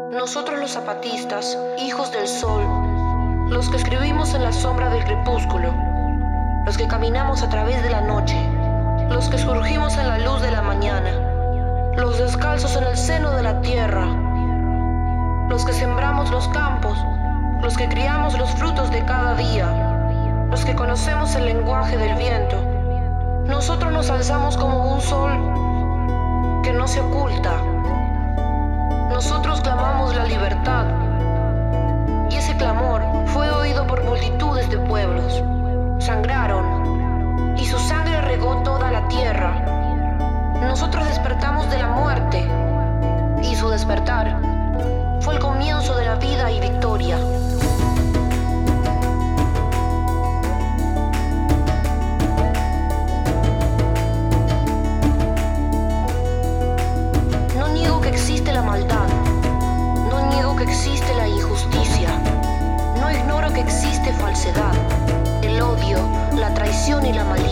Nosotros los zapatistas, hijos del sol, los que escribimos en la sombra del crepúsculo, los que caminamos a través de la noche, los que surgimos en la luz de la mañana, los descalzos en el seno de la tierra, los que sembramos los campos, los que criamos los frutos de cada día, los que conocemos el lenguaje del viento. Nosotros nos alzamos como un sol que no se oculta. Nosotros clamamos la libertad, y ese clamor fue oído por multitudes de pueblos. Sangraron, y su sangre regó toda la tierra. Nosotros despertamos de la muerte, y su despertar fue el comienzo de la vida y victoria. No niego que existe la maldad, no niego que existe la injusticia, no ignoro que existe falsedad, el odio, la traición y la maldad.